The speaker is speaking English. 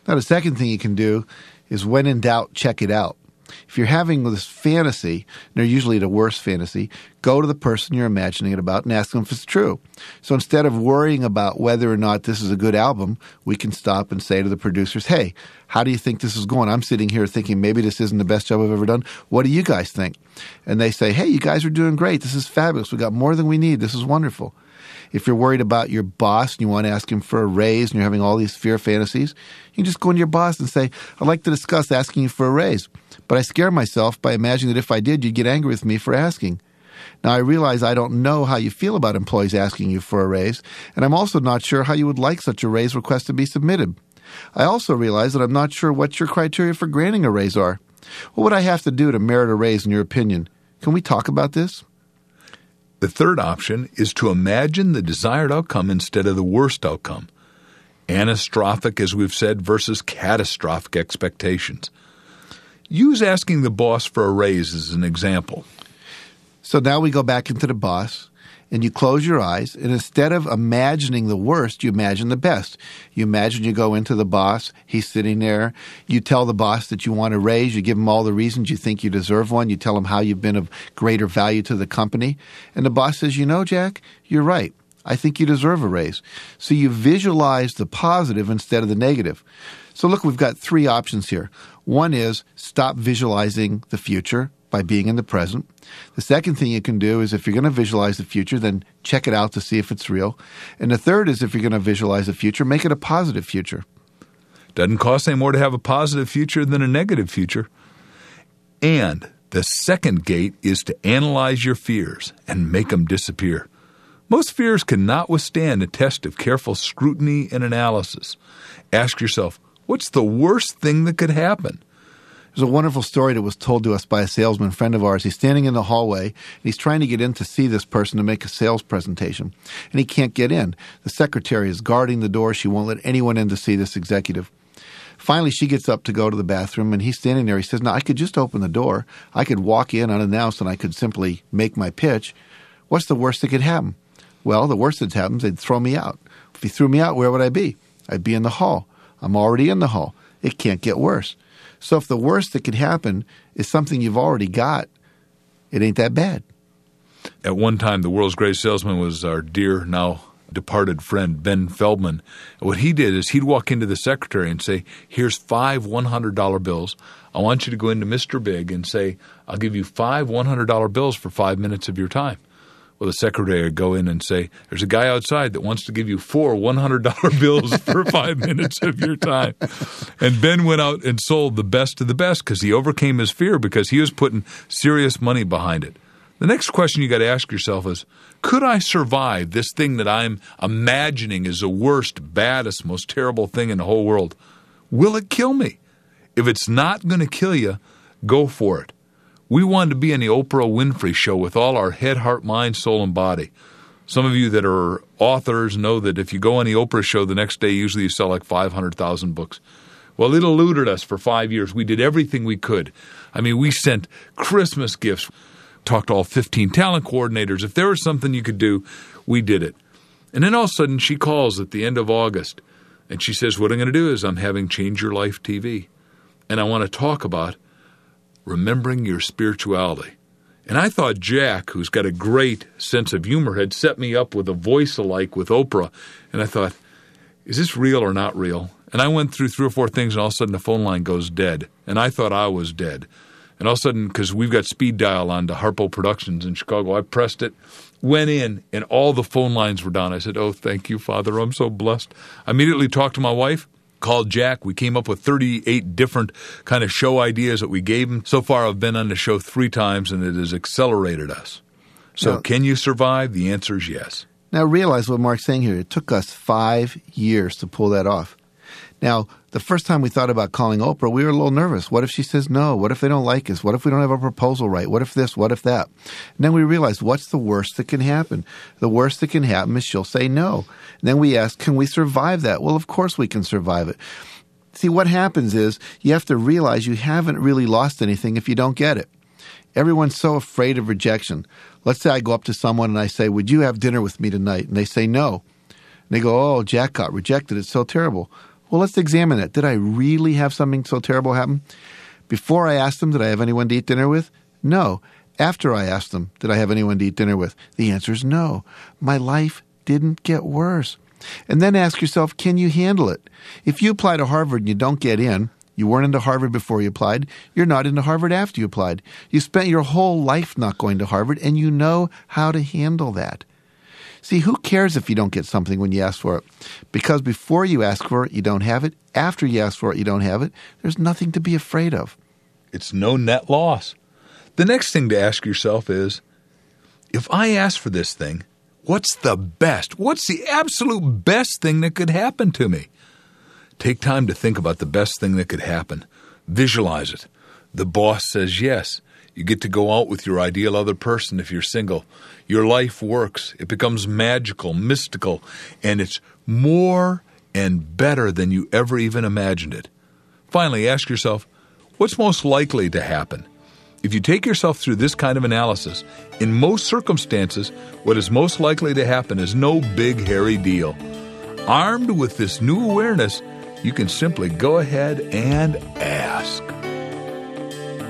Now, the second thing you can do is when in doubt, check it out. If you're having this fantasy, and they're usually the worst fantasy, go to the person you're imagining it about and ask them if it's true. So instead of worrying about whether or not this is a good album, we can stop and say to the producers, hey, how do you think this is going? I'm sitting here thinking maybe this isn't the best job I've ever done. What do you guys think? And they say, hey, you guys are doing great. This is fabulous. We got more than we need. This is wonderful. If you're worried about your boss and you want to ask him for a raise and you're having all these fear fantasies, you can just go into your boss and say, I'd like to discuss asking you for a raise. But I scare myself by imagining that if I did, you'd get angry with me for asking. Now, I realize I don't know how you feel about employees asking you for a raise, and I'm also not sure how you would like such a raise request to be submitted. I also realize that I'm not sure what your criteria for granting a raise are. What would I have to do to merit a raise in your opinion? Can we talk about this? The third option is to imagine the desired outcome instead of the worst outcome. Anastrophic, as we've said, versus catastrophic expectations. Use asking the boss for a raise as an example. So now we go back into the boss, and you close your eyes, and instead of imagining the worst, you imagine the best. You imagine you go into the boss, he's sitting there, you tell the boss that you want a raise, you give him all the reasons you think you deserve one, you tell him how you've been of greater value to the company, and the boss says, you know, Jack, you're right. I think you deserve a raise. So you visualize the positive instead of the negative. So look, we've got three options here. One is stop visualizing the future by being in the present. The second thing you can do is if you're going to visualize the future, then check it out to see if it's real. And the third is if you're going to visualize the future, make it a positive future. Doesn't cost any more to have a positive future than a negative future. And the second gate is to analyze your fears and make them disappear. Most fears cannot withstand a test of careful scrutiny and analysis. Ask yourself, what's the worst thing that could happen? There's a wonderful story that was told to us by a salesman friend of ours. He's standing in the hallway, and he's trying to get in to see this person to make a sales presentation, and he can't get in. The secretary is guarding the door. She won't let anyone in to see this executive. Finally, she gets up to go to the bathroom, and he's standing there. He says, now, I could just open the door. I could walk in unannounced, and I could simply make my pitch. What's the worst that could happen? Well, the worst that happens, they'd throw me out. If he threw me out, where would I be? I'd be in the hall. I'm already in the hall. It can't get worse. So if the worst that could happen is something you've already got, it ain't that bad. At one time, the world's greatest salesman was our dear, now departed friend, Ben Feldman. What he did is he'd walk into the secretary and say, here's 5 $100 bills. I want you to go into Mr. Big and say, I'll give you 5 $100 bills for 5 minutes of your time. Well, the secretary would go in and say, there's a guy outside that wants to give you 4 $100 bills for 5 minutes of your time. And Ben went out and sold the best of the best because he overcame his fear because he was putting serious money behind it. The next question you got to ask yourself is, could I survive this thing that I'm imagining is the worst, baddest, most terrible thing in the whole world? Will it kill me? If it's not going to kill you, go for it. We wanted to be on the Oprah Winfrey Show with all our head, heart, mind, soul, and body. Some of you that are authors know that if you go on the Oprah Show the next day, usually you sell like 500,000 books. Well, it eluded us for 5 years. We did everything we could. I mean, we sent Christmas gifts, talked to all 15 talent coordinators. If there was something you could do, we did it. And then all of a sudden she calls at the end of August, and she says, what I'm going to do is I'm having Change Your Life TV. And I want to talk about remembering your spirituality. And I thought Jack, who's got a great sense of humor, had set me up with a voice alike with Oprah. And I thought, is this real or not real? And I went through 3 or 4 things, and all of a sudden the phone line goes dead. And I thought I was dead. And all of a sudden, because we've got speed dial on to Harpo Productions in Chicago, I pressed it, went in, and all the phone lines were down. I said, oh, thank you, Father. I'm so blessed. I immediately talked to my wife. Called Jack. We came up with 38 different kind of show ideas that we gave him. So far, I've been on the show 3 times, and it has accelerated us. So can you survive? The answer is yes. Now, realize what Mark's saying here. It took us 5 years to pull that off. Now, the first time we thought about calling Oprah, we were a little nervous. What if she says no? What if they don't like us? What if we don't have a proposal right? What if this? What if that? And then we realized, what's the worst that can happen? The worst that can happen is she'll say no. And then we ask, can we survive that? Well, of course we can survive it. See, what happens is you have to realize you haven't really lost anything if you don't get it. Everyone's so afraid of rejection. Let's say I go up to someone and I say, would you have dinner with me tonight? And they say no. And they go, oh, Jack got rejected. It's so terrible. Well, let's examine it. Did I really have something so terrible happen? Before I asked them, did I have anyone to eat dinner with? No. After I asked them, did I have anyone to eat dinner with? The answer is no. My life didn't get worse. And then ask yourself, can you handle it? If you apply to Harvard and you don't get in, you weren't into Harvard before you applied, you're not into Harvard after you applied. You spent your whole life not going to Harvard, and you know how to handle that. See, who cares if you don't get something when you ask for it? Because before you ask for it, you don't have it. After you ask for it, you don't have it. There's nothing to be afraid of. It's no net loss. The next thing to ask yourself is, if I ask for this thing, what's the absolute best thing that could happen to me? Take time to think about the best thing that could happen. Visualize it. The boss says yes. You get to go out with your ideal other person if you're single. Your life works. It becomes magical, mystical, and it's more and better than you ever even imagined it. Finally, ask yourself, what's most likely to happen? If you take yourself through this kind of analysis, in most circumstances, what is most likely to happen is no big, hairy deal. Armed with this new awareness, you can simply go ahead and ask.